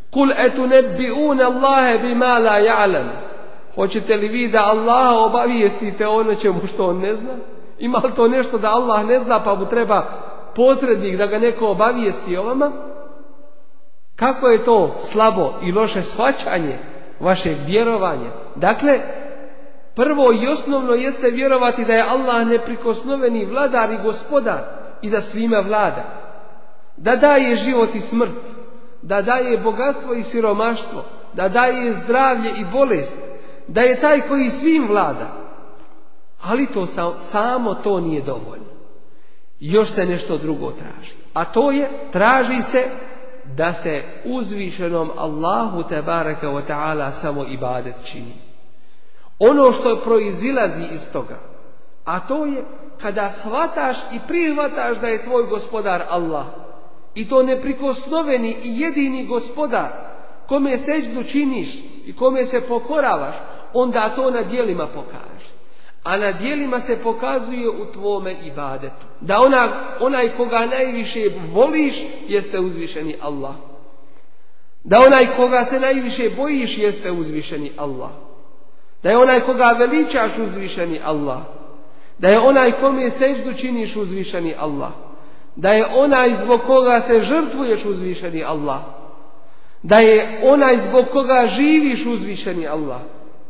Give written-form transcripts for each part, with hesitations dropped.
Kul etunebbi'una Allahe bima la ja'lam. Hoćete li vi da Allaha obavijestite o nečemu što on ne zna? Ima li to nešto da Allah ne zna pa mu treba posrednik da ga neko obavijesti o vama? Kako je to slabo i loše shvaćanje vašeg vjerovanja? Dakle, prvo i osnovno jeste vjerovati da je Allah neprikosnoveni vladar i gospodar i da svima vlada. Da daje život i smrt, da daje bogatstvo i siromaštvo, da daje zdravlje i bolest, da je taj koji svim vlada. Ali to samo to nije dovoljno. Još se nešto drugo traži. A to je, traži se da se uzvišenom Allahu tebareke ve taala samo ibadet čini. Ono što proizilazi iz toga, a to je kada shvataš i prihvataš da je tvoj gospodar Allah, i to neprikosnoveni i jedini gospodar, kome sećdu činiš i kome se pokoravaš, onda to na djelima pokaže. A na djelima se pokazuje u tvome ibadetu. Da onaj koga najviše voliš jeste uzvišeni Allah. Da onaj koga se najviše bojiš jeste uzvišeni Allah. Da je onaj koga veličaš uzvišeni Allah. Da je onaj kome sećdu činiš uzvišeni Allah. Da je onaj zbog koga se žrtvuješ uzvišeni Allah. Da je onaj zbog koga živiš uzvišeni Allah.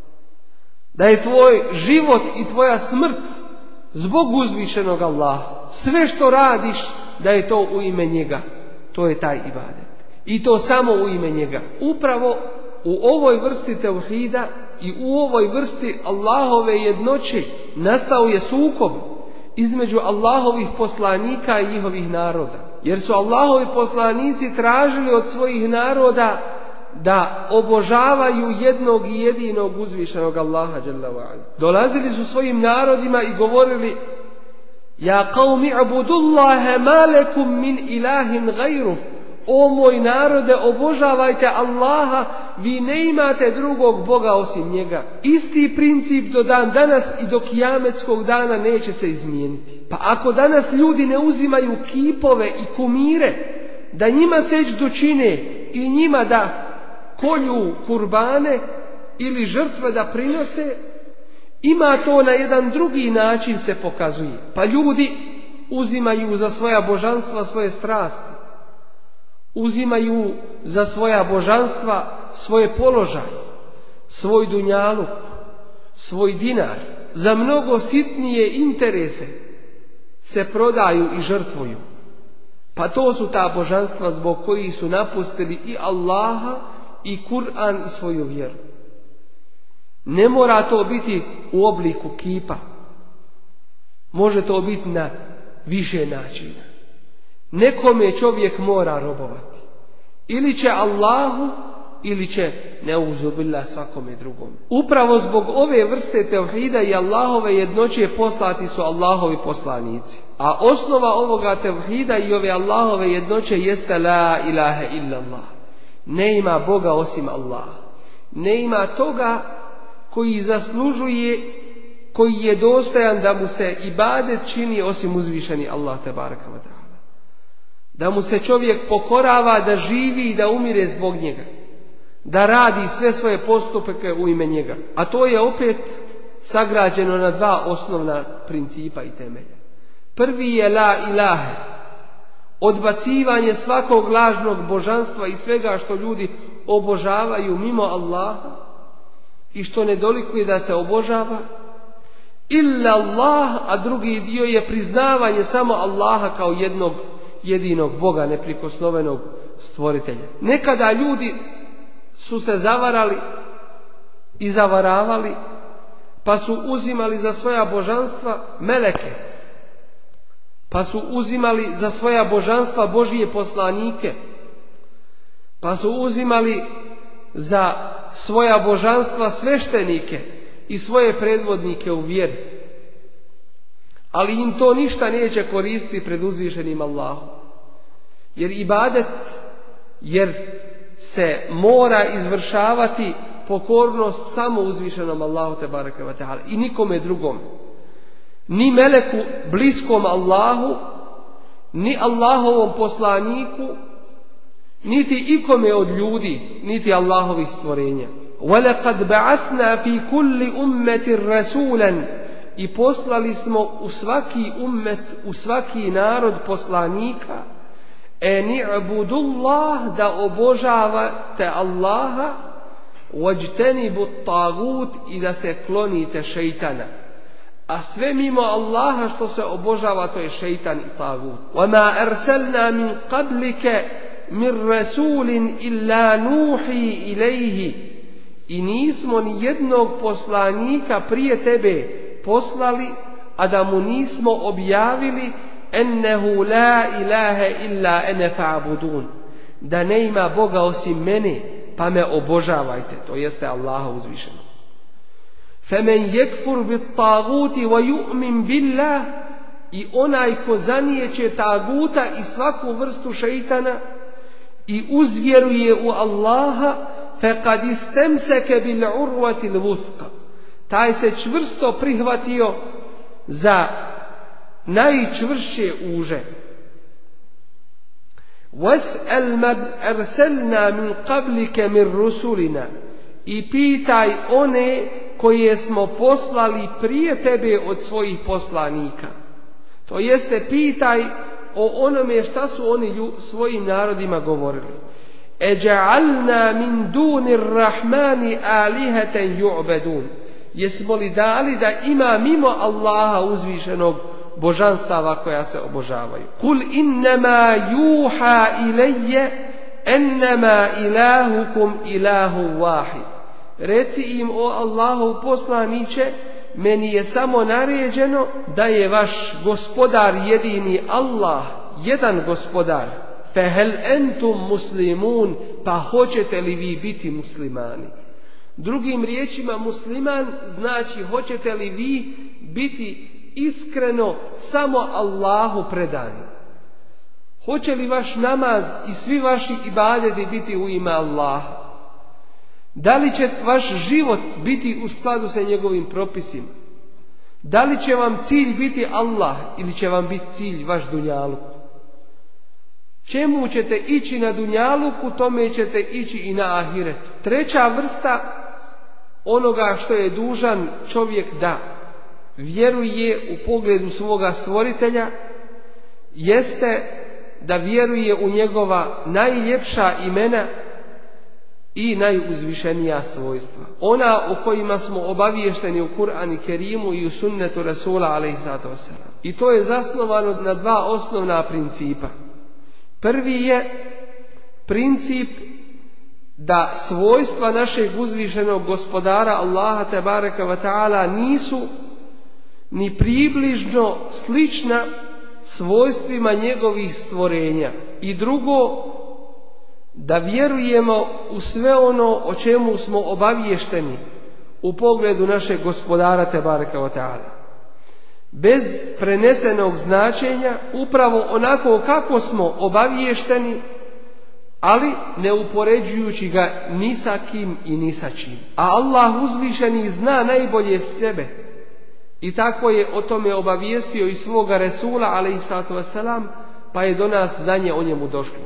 Da je tvoj život i tvoja smrt zbog uzvišenog Allaha. Sve što radiš da je to u ime njega. To je taj ibadet. I to samo u ime njega. Upravo u ovoj vrsti tevhida i u ovoj vrsti Allahove jednoće nastao je sukob između Allahovih poslanika i njihovih naroda. Jer su Allahovi poslanici tražili od svojih naroda da obožavaju jednog i jedinog uzvišenog Allaha dželle ve ala. Dolazili su svojim narodima i govorili: Ja qaumi ibudullaha ma lakum min ilahin gajruh. O moj narode, obožavajte Allaha, vi ne imate drugog Boga osim njega. Isti princip do dan danas i do kijametskog dana neće se izmijeniti. Pa ako danas ljudi ne uzimaju kipove i kumire, da njima sećdu čine i njima da kolju kurbane ili žrtve da prinose, ima to na jedan drugi način se pokazuje. Pa ljudi uzimaju za svoja božanstva svoje strasti. Uzimaju za svoja božanstva svoje položaje, svoj dunjaluk, svoj dinar. Za mnogo sitnije interese se prodaju i žrtvuju. Pa to su ta božanstva zbog kojih su napustili i Allaha i Kur'an i svoju vjeru. Ne mora to biti u obliku kipa. Može to biti na više načina. Nekome čovjek mora robovati. Ili će Allahu, ili će neuzubillah svakome drugom. Upravo zbog ove vrste tevhida i Allahove jednoće poslati su Allahovi poslanici. A osnova ovoga tevhida i ove Allahove jednoće jeste la ilaha illallah. Ne ima Boga osim Allaha. Ne ima toga koji zaslužuje, koji je dostojan da mu se ibadet čini osim uzvišeni Allah tebareka ve taala. Da mu se čovjek pokorava, da živi i da umire zbog njega. Da radi sve svoje postupke u ime njega. A to je opet sagrađeno na dva osnovna principa i temelja. Prvi je la ilahe. Odbacivanje svakog lažnog božanstva i svega što ljudi obožavaju mimo Allaha i što ne dolikuje da se obožava. Illa Allah, a drugi dio je priznavanje samo Allaha kao jednog jedinog Boga, neprikosnovenog stvoritelja. Nekada ljudi su se zavarali i zavaravali, pa su uzimali za svoja božanstva meleke, pa su uzimali za svoja božanstva Božije poslanike, pa su uzimali za svoja božanstva sveštenike i svoje predvodnike u vjeri. Ali im to ništa neće koristiti pred uzvišenim Allahom. Jer se mora izvršavati pokornost samo uzvišenom Allahu tebareke ve taala i nikome drugom. Ni meleku bliskom Allahu, ni Allahovom poslaniku niti ikome od ljudi, niti Allahovih stvorenja. وَلَقَدْ بَعَثْنَا فِي كُلِّ أُمَّةٍ رَسُولًا i poslali smo u svaki ummet, u svaki narod poslanika, اَنِعْبُدُ اللَّهِ da obožavate Allaha, وَاجْتَنِبُ الطَّاغُوتِ i da se klonite šeitana. A sve mimo Allaha što se obožava, to je šeitan i tagut. وَمَا أَرْسَلْنَا مِنْ قَبْلِكَ مِنْ رَسُولٍ إِلَّا نُوحِي إِلَيْهِ i nismo ni jednog poslanika prije tebe poslali, a da mu nismo objavili ennehu la ilahe illa ene fa'budun, da ne ima Boga osim mene, pa me obožavajte, to jeste Allaha uzvišeno. فَمَنْ يَكْفُرْ بِالطَّاغُوتِ وَيُؤْمِنْ بِاللَّهِ i onaj ko zanijeće taguta i svaku vrstu šeitana i uzvjeruje u Allaha, فَقَدْ اسْتَمْسَكَ بِالْعُرْوَةِ الْوُثْقَ taj se čvrsto prihvatio za najčvršće uže. وَاسْأَلْ مَنْ أَرْسَلْنَا مِنْ قَبْلِكَ مِنْ رُسُلِنَا i pitaj one koje smo poslali prije tebe od svojih poslanika. To jeste, pitaj o onome šta su oni svojim narodima govorili. اَجَعَلْنَا مِنْ دُونِ الرَّحْمَنِ آلِهَةً يُعْبَدُونَ jesmo li dali da ima mimo Allaha uzvišenog božanstava koja se obožavaju. قُلْ إِنَّمَا يُوحَى إِلَيَّ أَنَّمَا إِلَهُكُمْ إِلَهُ وَاحِدٌ reci im, o Allahov poslaniće, meni je samo naređeno da je vaš gospodar jedini Allah, jedan gospodar. فَهَلْ أَنْتُمْ مُسْلِمُونَ pa hoćete li vi biti muslimani? Drugim riječima, musliman znači hoćete li vi biti iskreno samo Allahu predani? Hoće li vaš namaz i svi vaši ibadeti biti u ime Allaha? Da li će vaš život biti u skladu sa njegovim propisima? Da li će vam cilj biti Allah ili će vam biti cilj vaš dunjaluk? Čemu ćete ići na dunjaluku, tome ćete ići i na ahiretu. Treća vrsta onoga što je dužan čovjek da vjeruje u pogledu svoga stvoritelja jeste da vjeruje u njegova najljepša imena i najuzvišenija svojstva. Ona o kojima smo obaviješteni u Kur'anu Kerimu i u sunnetu Rasula alejhiselatu vesselam. I to je zasnovano na dva osnovna principa. Prvi je princip da svojstva našeg uzvišenog gospodara Allaha tebareka ve taala nisu ni približno slična svojstvima njegovih stvorenja. I drugo, da vjerujemo u sve ono o čemu smo obaviješteni u pogledu našeg gospodara tebareka ve taala. Bez prenesenog značenja, upravo onako kako smo obaviješteni, ali ne upoređujući ga ni sa kim i ni sa čim. A Allah uzvišeni zna najbolje sebe i tako je o tome obavijestio i svoga Resula alejhiselatu vesselam, pa je do nas znanje o njemu došlo.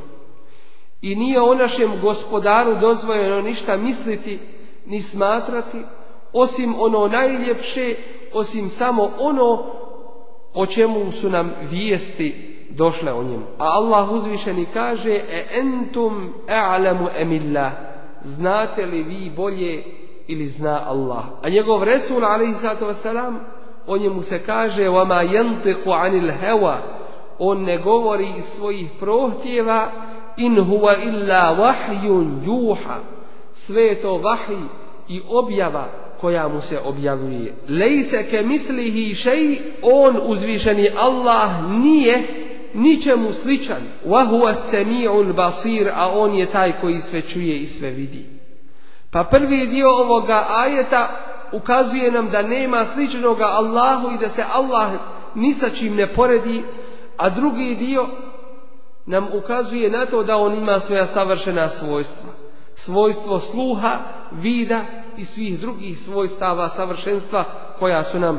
I nije o našem gospodaru dozvoljeno ništa misliti ni smatrati osim ono najljepše, osim samo ono o čemu su nam vijesti došle o njemu. A Allah uzvišeni kaže: entum a'lamu amillah, znate li vi bolje ili zna Allah? A njegov Resul alejhiselatu vesselam, o njemu se kaže: wa ma yantiqu anil hawa, on ne govori iz svojih prohtjeva, in huwa illa wahyun yuha, sve je to vahij i objava koja mu se objavljuje. Lejse ke mitlihi šej, on uzvišeni Allah nije ničemu sličan. Wa huwa sami'ul basir, a on je taj koji sve čuje i sve vidi. Pa prvi dio ovoga ajeta ukazuje nam da nema sličnoga Allahu i da se Allah ni sa čim ne poredi, a drugi dio nam ukazuje na to da on ima svoja savršena svojstva. Svojstvo sluha, vida i svih drugih svojstava savršenstva koja su nam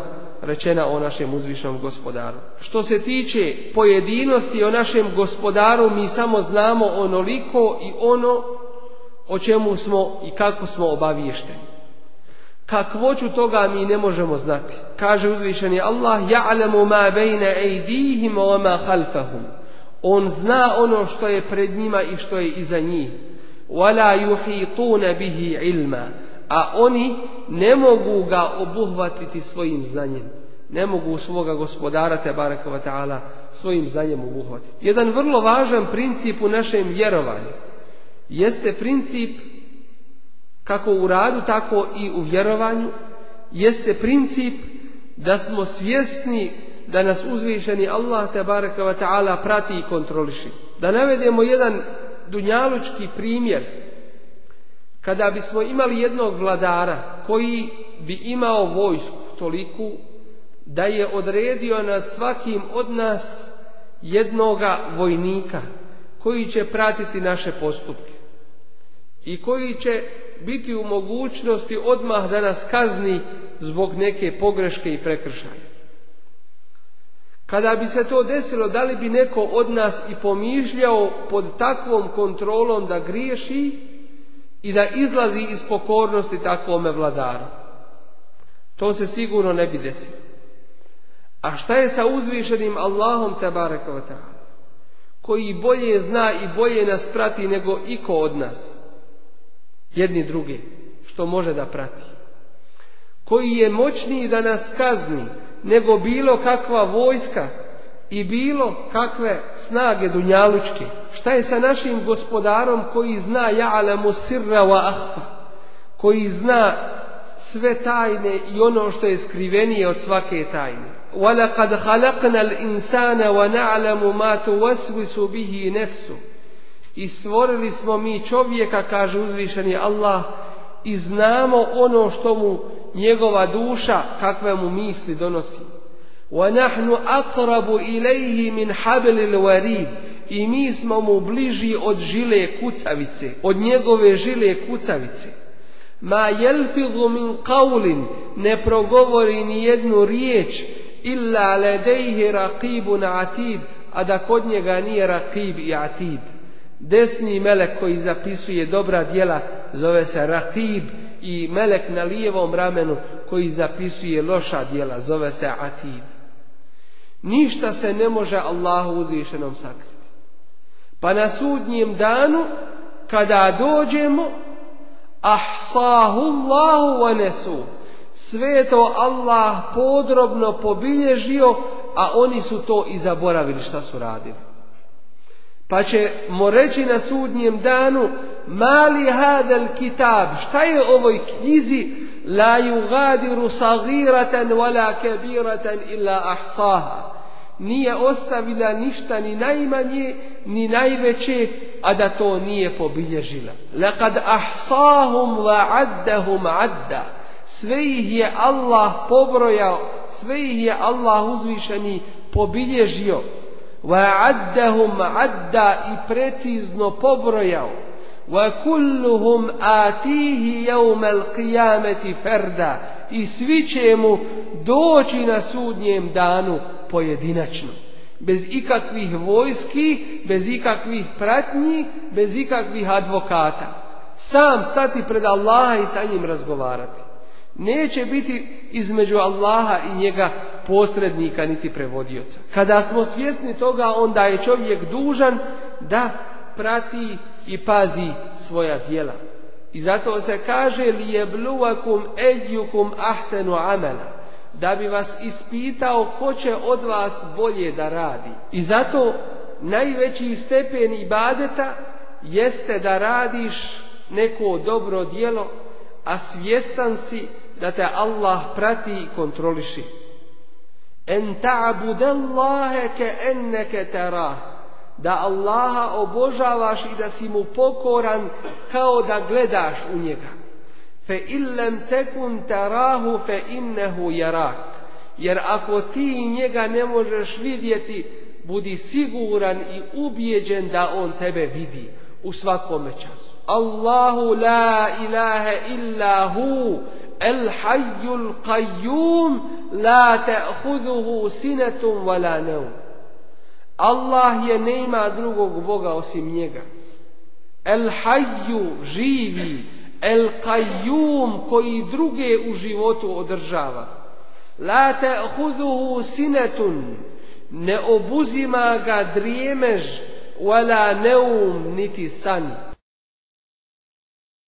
rečena o našem uzvišenom gospodaru. Što se tiče pojedinosti o našem gospodaru, mi samo znamo onoliko i ono o čemu smo i kako smo obaviješteni. Kakvoću toga mi ne možemo znati. Kaže uzvišeni Allah: "Ja'lamu ma bejna ejdihim wa ma khalfahum." On zna ono što je pred njima i što je iza njih. "Wala yuhituna bihi ilma." A oni ne mogu ga obuhvatiti svojim znanjem. Ne mogu svoga gospodara tebareke ve taala svojim znanjem obuhvatiti. Jedan vrlo važan princip u našem vjerovanju jeste princip, kako u radu tako i u vjerovanju, jeste princip da smo svjesni da nas uzvišeni Allah tebareke ve taala prati i kontroliši. Da navedemo jedan dunjalučki primjer. Kada bismo imali jednog vladara koji bi imao vojsku toliku da je odredio nad svakim od nas jednoga vojnika koji će pratiti naše postupke i koji će biti u mogućnosti odmah da nas kazni zbog neke pogreške i prekršaja. Kada bi se to desilo, da li bi neko od nas i pomišljao pod takvom kontrolom da griješi i da izlazi iz pokornosti takvome vladaru? To se sigurno ne bi desilo. A šta je sa uzvišenim Allahom tebareke ve taala, koji bolje zna i bolje nas prati nego iko od nas, jedni druge, što može da prati, koji je moćniji da nas kazni nego bilo kakva vojska i bilo kakve snage dunjalučke? Šta je sa našim gospodarom koji zna ja'lamu sirra wa akhfa, koji zna sve tajne i ono što je skrivenije od svake tajne? وَلَقَدْ خَلَقْنَا الْإِنسَانَ وَنَعْلَمُ مَا تُوَسْوِسُ بِهِ نَفْسُ. I stvorili smo mi čovjeka, kaže uzvišeni Allah, i znamo ono što mu njegova duša, kakve mu misli donosi. وَنَحْنُ أَقْرَبُ إِلَيْهِ مِنْ حَبْلِ الْوَرِيدِ. I mi smo mu bliži od žile kucavice, od njegove žile kucavice. مَا يَلْفِظُ مِنْ قَوْلٍ. Ne progovori ni jednu riječ, إِلَّا لَدَيْهِ رَقِيبٌ عَتِيدٌ. A da kod njega nije Raqib i Atid. Desni melek koji zapisuje dobra djela zove se Raqib, i melek na lijevom ramenu koji zapisuje loša djela zove se Atid. Ništa se ne može Allahu uzvišenom sakriti. Pa na sudnjem danu kada dođemo, ahsahu Allahu wa nesu, sve to Allah podrobno pobilježio, a oni su to i zaboravili šta su radili. Pa ćemo reći na sudnjem danu: mali hadal kitab, šta je ovoj knjizi, la yugadiru sagiratan wala kabiratan illa ahsaha, nije ostavila ništa ni najmanje ni najveće, a da to nije pobilježila. Laqad ahsahum wa addahum adda. Sve ih je Allah pobrojao, sve ih je Allah uzvišeni pobilježio. وَعَدَّهُمْ عَدَّا, i precizno pobrojao. وَكُلُّهُمْ آتِيهِ يَوْمَ الْقِيَامَةِ فَرْدًا, i svi će mu doći na sudnjem danu pojedinačno, bez ikakvih vojski, bez ikakvih pratnji, bez ikakvih advokata. Sam stati pred Allaha i sa njim razgovarati. Neće biti između Allaha i njega posrednika niti prevodioca. Kada smo svjesni toga, onda je čovjek dužan da prati i pazi svoja djela. I zato se kaže: liyebluwakum eyyukum ahsanu amala, da bi vas ispitao ko će od vas bolje da radi. I zato najveći stepen ibadeta jeste da radiš neko dobro djelo, a svjestan si da te Allah prati i kontroliši. En ta'budallaha ka'annaka tarah, da Allaha obožavaš i da si mu pokoran kao da gledaš u njega. Fa in lam takun tarahu fa innahu yarak, jer ako ti njega ne možeš vidjeti, budi siguran i ubijeđen da on tebe vidi u svakome času. Allahu la ilaha illa hu El hayyul qayyum la ta'khudhuhu sinatun wala nawm. Allah je, nema drugog Boga osim njega. El hayyu, živi, el qayyum, koji druge u životu održava. La ta'khudhuhu sinatun, ne obuzima ga drijemež, wala nawm, niti san.